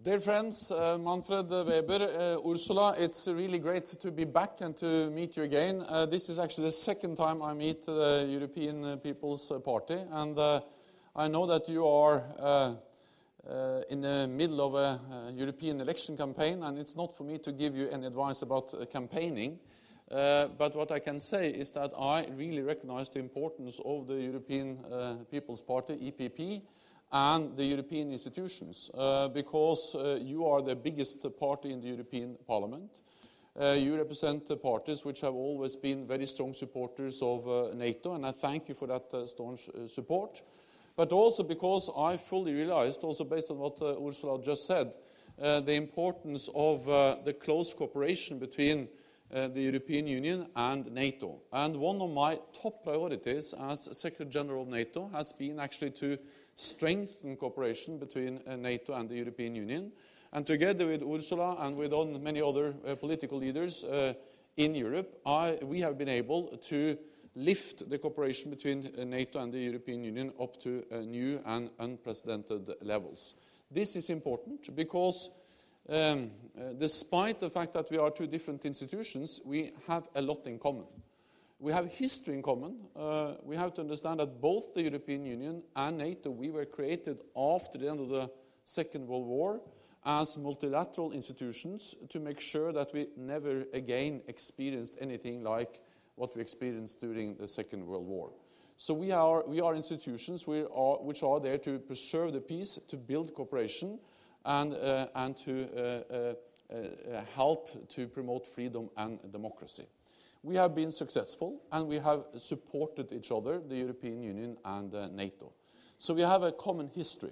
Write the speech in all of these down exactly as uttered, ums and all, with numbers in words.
Dear friends, uh, Manfred Weber, uh, Ursula, it's really great to be back and to meet you again. Uh, this is actually the second time I meet the European People's Party, and uh, I know that you are uh, uh, in the middle of a, a European election campaign, and it's not for me to give you any advice about uh, campaigning, uh, but what I can say is that I really recognize the importance of the European uh, People's Party, E P P, and the European institutions, uh, because uh, you are the biggest party in the European Parliament. Uh, you represent the parties which have always been very strong supporters of uh, NATO, and I thank you for that uh, staunch uh, support. But also because I fully realized, also based on what uh, Ursula just said, uh, the importance of uh, the close cooperation between uh, the European Union and NATO. And one of my top priorities as Secretary General of NATO has been actually to strengthen cooperation between uh, NATO and the European Union. And together with Ursula and with on many other uh, political leaders uh, in Europe, I, we have been able to lift the cooperation between uh, NATO and the European Union up to uh, new and unprecedented levels. This is important because um, uh, despite the fact that we are two different institutions, we have a lot in common. We have history in common. Uh, we have to understand that both the European Union and NATO, we were created after the end of the Second World War as multilateral institutions to make sure that we never again experienced anything like what we experienced during the Second World War. So we are, we are institutions we are, which are there to preserve the peace, to build cooperation, and, uh, and to uh, uh, uh, help to promote freedom and democracy. We have been successful, and we have supported each other, the European Union and uh, NATO. So we have a common history.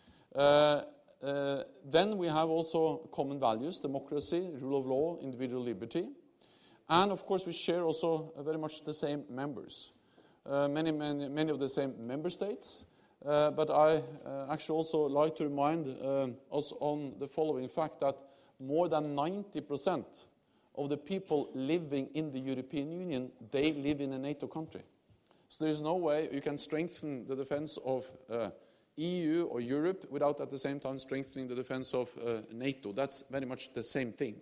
Uh, uh, then we have also common values, democracy, rule of law, individual liberty. And, of course, we share also uh, very much the same members, uh, many, many, many of the same member states. Uh, but I uh, actually also like to remind uh, us on the following fact that more than ninety percent of the people living in the European Union, they live in a NATO country. So there is no way you can strengthen the defense of uh, E U or Europe without at the same time strengthening the defense of uh, NATO. That's very much the same thing.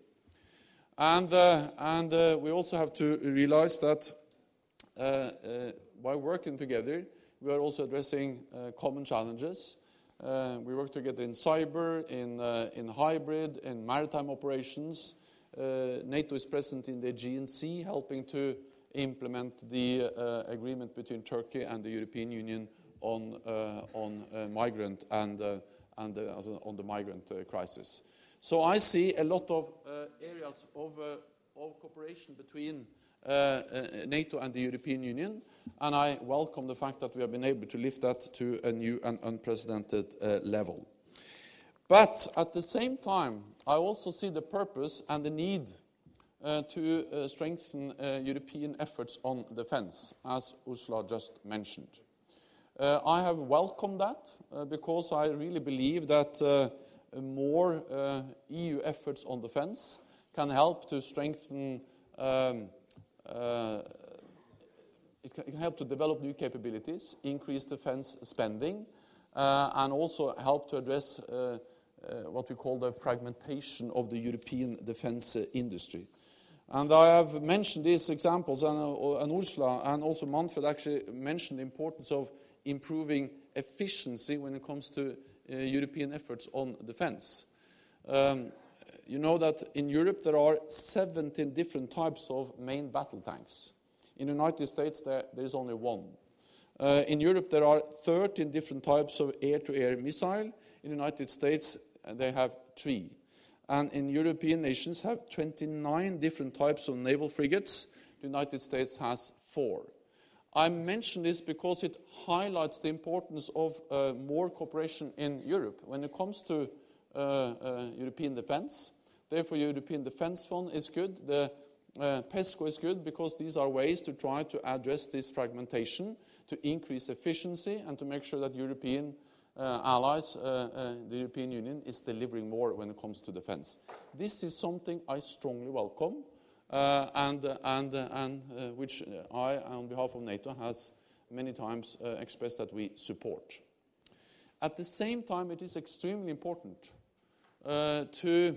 And, uh, and uh, we also have to realize that uh, uh, by working together, we are also addressing uh, common challenges. Uh, we work together in cyber, in, uh, in hybrid, in maritime operations. Uh, NATO is present in the Aegean Sea, helping to implement the uh, agreement between Turkey and the European Union on uh, on uh, migrant and uh, and uh, on the migrant uh, crisis. So I see a lot of uh, areas of uh, of cooperation between uh, uh, NATO and the European Union, and I welcome the fact that we have been able to lift that to a new and unprecedented uh, level. But at the same time, I also see the purpose and the need uh, to uh, strengthen uh, European efforts on defense, as Ursula just mentioned. Uh, I have welcomed that uh, because I really believe that uh, more uh, E U efforts on defense can help to strengthen, um, uh, it, can, it can help to develop new capabilities, increase defense spending, uh, and also help to address uh, Uh, what we call the fragmentation of the European defense uh, industry. And I have mentioned these examples, and, uh, and Ursula and also Manfred actually mentioned the importance of improving efficiency when it comes to uh, European efforts on defense. Um, you know that in Europe there are seventeen different types of main battle tanks. In the United States there, there is only one. Uh, in Europe there are thirteen different types of air-to-air missile. In the United States they have three. And in European nations have twenty-nine different types of naval frigates. The United States has four. I mention this because it highlights the importance of uh, more cooperation in Europe when it comes to uh, uh, European defense. Therefore, European Defense Fund is good. The uh, PESCO is good because these are ways to try to address this fragmentation, to increase efficiency, and to make sure that European Uh, allies, uh, uh, the European Union, is delivering more when it comes to defense. This is something I strongly welcome, uh, and, uh, and, uh, and uh, which I, on behalf of NATO, has many times uh, expressed that we support. At the same time, it is extremely important uh, to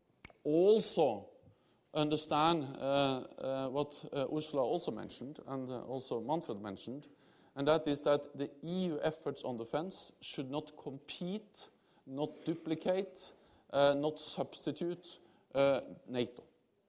also understand uh, uh, what uh, Ursula also mentioned, and uh, also Manfred mentioned, and that is that the E U efforts on defense should not compete, not duplicate, uh, not substitute uh, NATO.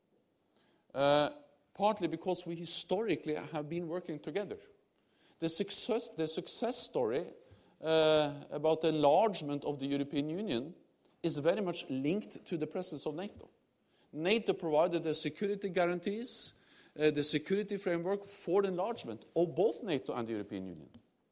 Uh, partly because we historically have been working together. The success, the success story uh, about the enlargement of the European Union is very much linked to the presence of NATO. NATO provided the security guarantees, uh, the security framework for the enlargement of both NATO and the European Union.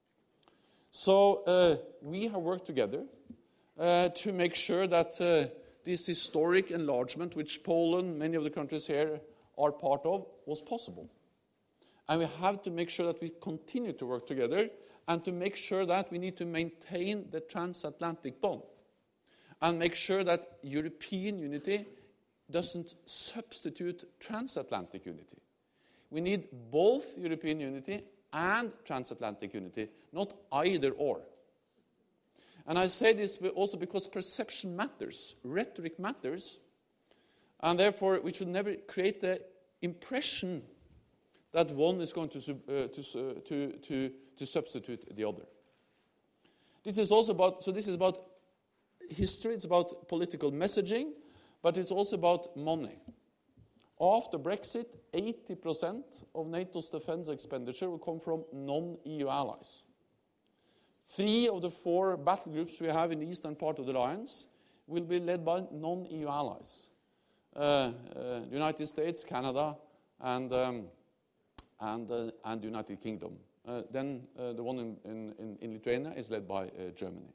So uh, we have worked together uh, to make sure that uh, this historic enlargement, which Poland, many of the countries here are part of, was possible. And we have to make sure that we continue to work together, and to make sure that we need to maintain the transatlantic bond and make sure that European unity doesn't substitute transatlantic unity. We need both European unity and transatlantic unity, not either or. And I say this also because perception matters, rhetoric matters, and therefore we should never create the impression that one is going to, uh, to, uh, to, to, to substitute the other. This is also about, so this is about history, it's about political messaging, but it's also about money. After Brexit, eighty percent of NATO's defense expenditure will come from non-E U allies. Three of the four battle groups we have in the eastern part of the alliance will be led by non-E U allies. Uh, uh, the United States, Canada, and, um, and, uh, and the United Kingdom. Uh, then uh, the one in, in, in Lithuania is led by uh, Germany.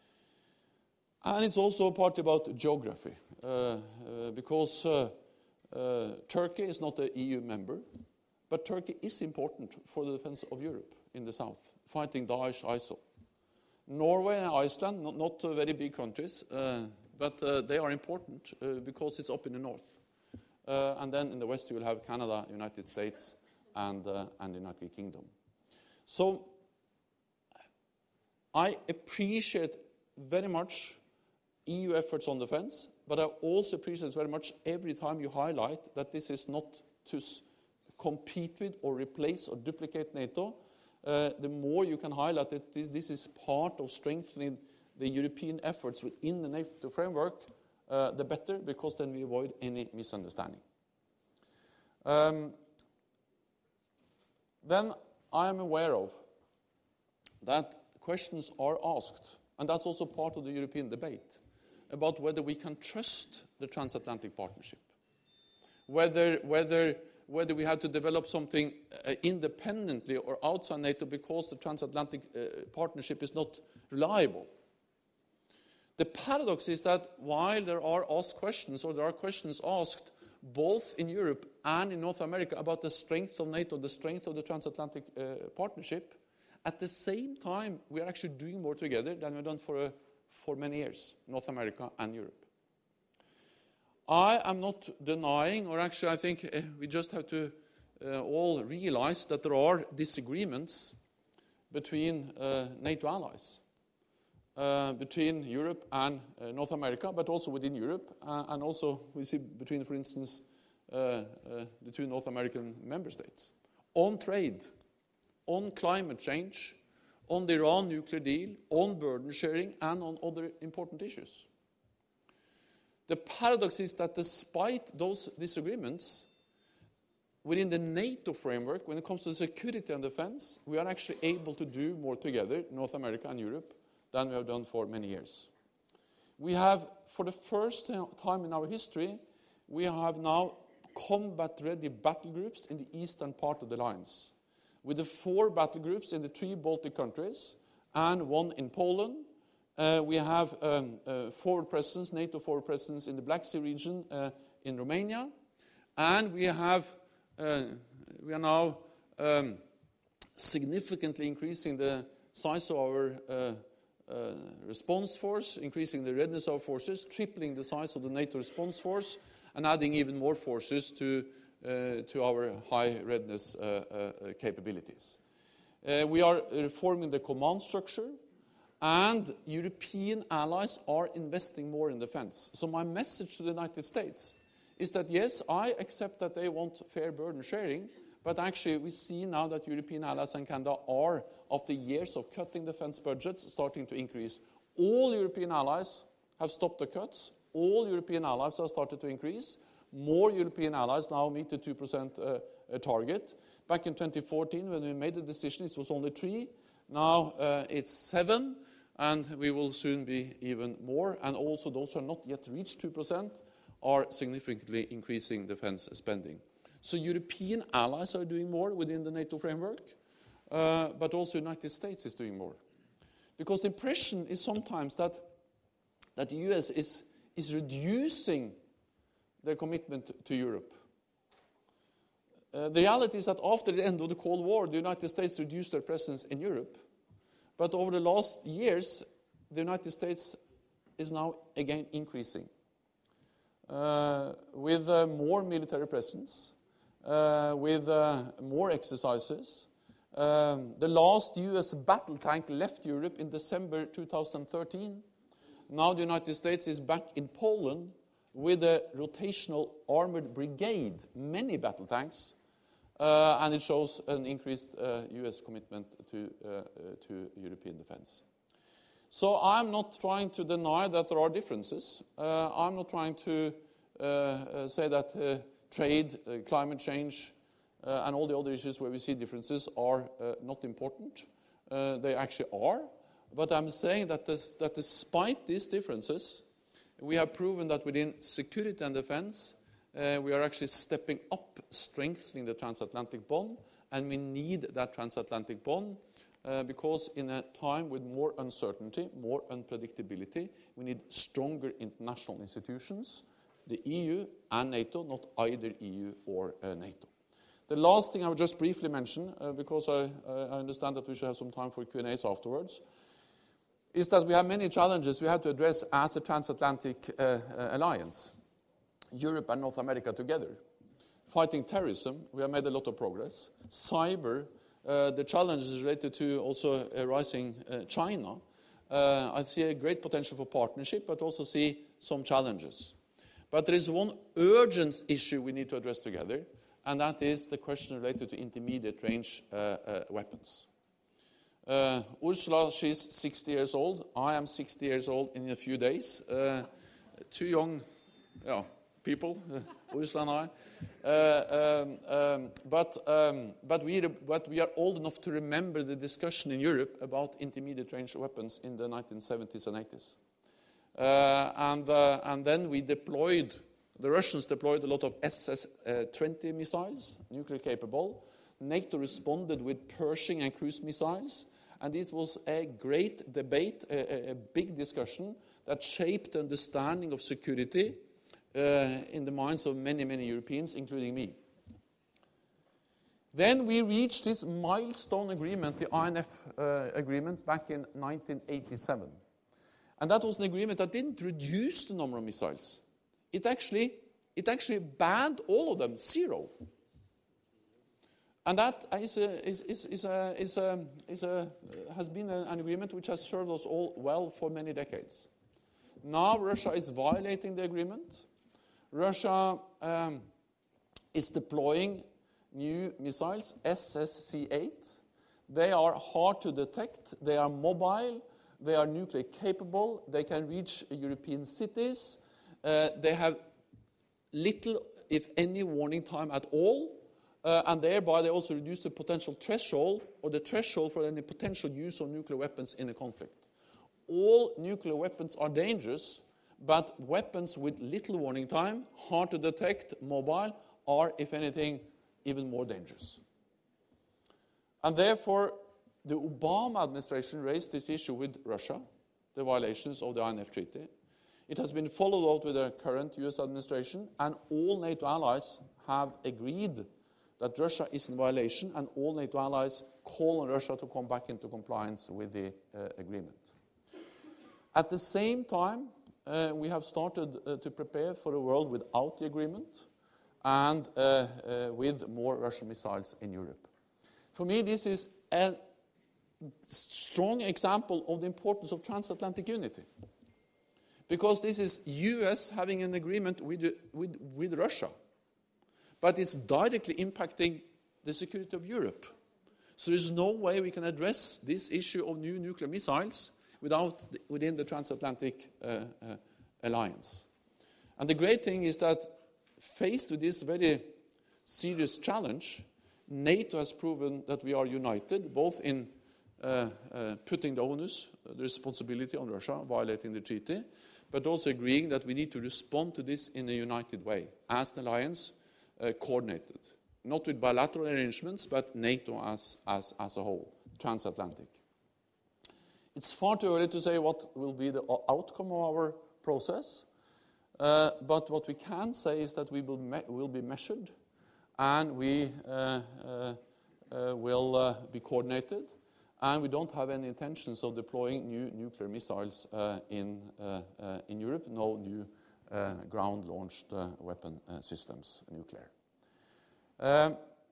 And it's also partly about geography, uh, uh, because uh, uh, Turkey is not an E U member, but Turkey is important for the defense of Europe in the south, fighting Daesh, ISIL. Norway and Iceland, not, not uh, very big countries, uh, but uh, they are important uh, because it's up in the north. Uh, and then in the west you will have Canada, United States, and, uh, and the United Kingdom. So I appreciate very much E U efforts on defense, but I also appreciate very much every time you highlight that this is not to s- compete with or replace or duplicate NATO. Uh, the more you can highlight that this, this is part of strengthening the European efforts within the NATO framework, uh, the better, because then we avoid any misunderstanding. Um, then I am aware of that questions are asked, and that's also part of the European debate, about whether we can trust the transatlantic partnership, whether, whether, whether we have to develop something uh, independently or outside NATO because the transatlantic uh, partnership is not reliable. The paradox is that while there are asked questions, or there are questions asked both in Europe and in North America about the strength of NATO, the strength of the transatlantic uh, partnership, at the same time we are actually doing more together than we've done for, a, for many years, North America and Europe. I am not denying, or actually I think uh, we just have to uh, all realize that there are disagreements between uh, NATO allies. Uh, between Europe and uh, North America, but also within Europe, uh, and also we see between, for instance, uh, uh, the two North American member states. On trade, on climate change, on the Iran nuclear deal, on burden sharing, and on other important issues. The paradox is that despite those disagreements, within the NATO framework, when it comes to security and defense, we are actually able to do more together, North America and Europe, than we have done for many years. We have, for the first time in our history, we have now combat-ready battle groups in the eastern part of the alliance, with the four battle groups in the three Baltic countries and one in Poland. Uh, we have um, uh, forward presence, NATO forward presence in the Black Sea region uh, in Romania, and we have uh, we are now um, significantly increasing the size of our uh, Uh, response force, increasing the readiness of our forces, tripling the size of the NATO response force, and adding even more forces to, uh, to our high readiness uh, uh, capabilities. Uh, we are reforming the command structure, And European allies are investing more in defense. So my message to the United States is that, yes, I accept that they want fair burden sharing, but actually we see now that European allies and Canada are, after years of cutting defense budgets, starting to increase. All European allies have stopped the cuts. All European allies have started to increase. More European allies now meet the two percent uh, uh, target. Back in twenty fourteen, when we made the decision, it was only three. Now uh, it's seven, and we will soon be even more. And also those who are not yet reached two percent are significantly increasing defense spending. So European allies are doing more within the NATO framework, uh, but also the United States is doing more. Because the impression is sometimes that, that the U S is, is reducing their commitment to Europe. Uh, the reality is that after the end of the Cold War, the United States reduced their presence in Europe. But over the last years, the United States is now again increasing. Uh, with uh, more military presence, uh, with uh, more exercises. Um, the last U S battle tank left Europe in December two thousand thirteen. Now the United States is back in Poland with a rotational armored brigade, many battle tanks, uh, and it shows an increased uh, U S commitment to, uh, uh, to European defense. So I'm not trying to deny that there are differences. Uh, I'm not trying to uh, uh, say that uh, trade, uh, climate change, uh, and all the other issues where we see differences are uh, not important. Uh, they actually are. But I'm saying that, this, that despite these differences, we have proven that within security and defense, uh, we are actually stepping up, strengthening the transatlantic bond, and we need that transatlantic bond. Uh, because in a time with more uncertainty, more unpredictability, we need stronger international institutions, the E U and NATO, not either E U or uh, NATO. The last thing I would just briefly mention, uh, because I, uh, I understand that we should have some time for Q and A's afterwards, is that we have many challenges we have to address as a transatlantic uh, uh, alliance, Europe and North America together. Fighting terrorism, we have made a lot of progress. Cyber, Uh, the challenges related to also uh, rising uh, China. Uh, I see a great potential for partnership, but also see some challenges. But there is one urgent issue we need to address together, and that is the question related to intermediate range uh, uh, weapons. Uh, Ursula, she's sixty years old. I am sixty years old in a few days. Uh, two young yeah, people, uh, Ursula and I. Uh, um, um, but, um, but, we, but we are old enough to remember the discussion in Europe about intermediate range weapons in the nineteen seventies and eighties. Uh, and, uh, and then we deployed, the Russians deployed a lot of S S twenty missiles, nuclear capable. NATO responded with Pershing and cruise missiles. And it was a great debate, a, a big discussion that shaped the understanding of security Uh, in the minds of many, many Europeans, including me. Then we reached this milestone agreement, the I N F uh, agreement, back in nineteen eighty-seven. And that was an agreement that didn't reduce the number of missiles. It actually, it actually banned all of them, zero. And that is a, is, is, is a, is a, is a, has been an agreement which has served us all well for many decades. Now Russia is violating the agreement. Russia um, is deploying new missiles, S S C eight. They are hard to detect. They are mobile. They are nuclear capable. They can reach European cities. Uh, they have little, if any, warning time at all. Uh, and thereby they also reduce the potential threshold or the threshold for any potential use of nuclear weapons in a conflict. All nuclear weapons are dangerous, but weapons with little warning time, hard to detect, mobile, are, if anything, even more dangerous. And therefore, the Obama administration raised this issue with Russia, the violations of the I N F Treaty. It has been followed up with the current U S administration, and all NATO allies have agreed that Russia is in violation, and all NATO allies call on Russia to come back into compliance with the uh, agreement. At the same time, Uh, we have started uh, to prepare for a world without the agreement and uh, uh, with more Russian missiles in Europe. For me, this is a strong example of the importance of transatlantic unity. Because this is U S having an agreement with, with, with Russia. But it's directly impacting the security of Europe. So there's no way we can address this issue of new nuclear missiles without within the transatlantic uh, uh, alliance. And the great thing is that faced with this very serious challenge, NATO has proven that we are united, both in uh, uh, putting the onus, the responsibility on Russia, violating the treaty, but also agreeing that we need to respond to this in a united way, as an alliance, uh, coordinated. Not with bilateral arrangements, but NATO as, as, as a whole, transatlantic. It's far too early to say what will be the outcome of our process, uh, but what we can say is that we will, me- will be measured, and we uh, uh, uh, will uh, be coordinated, and we don't have any intentions of deploying new nuclear missiles uh, in, uh, uh, in Europe, no new uh, ground-launched uh, weapon uh, systems, nuclear. Um,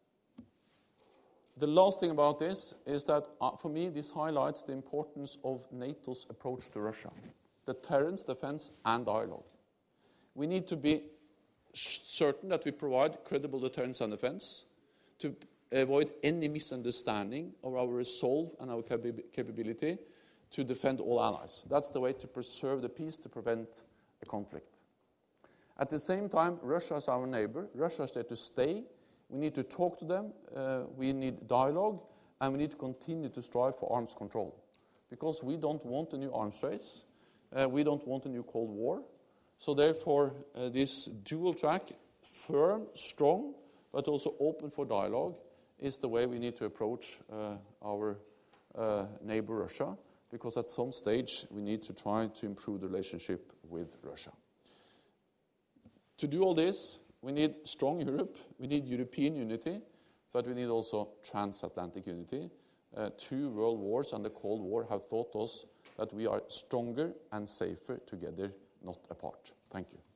the last thing about this is that, uh, for me, this highlights the importance of NATO's approach to Russia. Deterrence, defense, and dialogue. We need to be sh- certain that we provide credible deterrence and defense to avoid any misunderstanding of our resolve and our cap- capability to defend all allies. That's the way to preserve the peace, to prevent a conflict. At the same time, Russia is our neighbor. Russia is there to stay. We need to talk to them, uh, we need dialogue, and we need to continue to strive for arms control. Because we don't want a new arms race, uh, we don't want a new Cold War. So therefore, uh, this dual track, firm, strong, but also open for dialogue, is the way we need to approach uh, our uh, neighbor Russia, because at some stage we need to try to improve the relationship with Russia. To do all this, we need strong Europe, we need European unity, but we need also transatlantic unity. Uh, two world wars and the Cold War have taught us that we are stronger and safer together, not apart. Thank you.